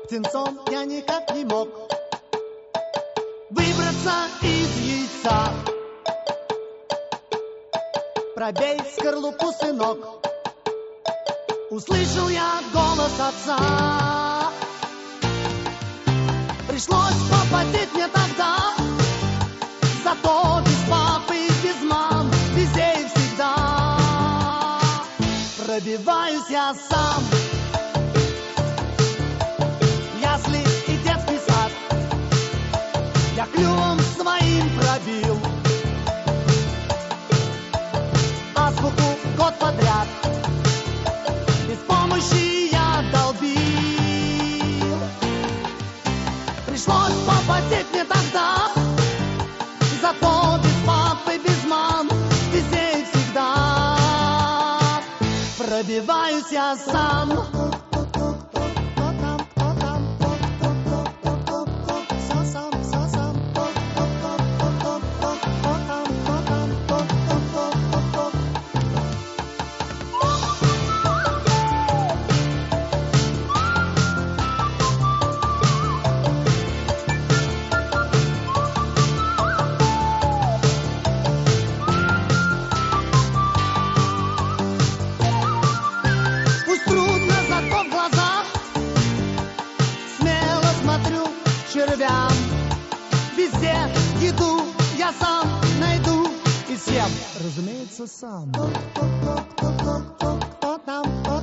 птенцом я никак не мог выбраться из яйца. Пробей скорлупу, сынок, услышал я голос отца. Пришлось попотеть мне тогда, зато без папы и без мам, везде и всегда пробиваюсь я сам. Ясли и детский сад я клювом своим пробил, азбуку год подряд без помощи я долбил. Пришлось попотеть мне тогда, зато без папы, без мам, везде и всегда пробиваюсь я сам. Червям везде еду я сам найду и съем, разумеется, сам. Кто там?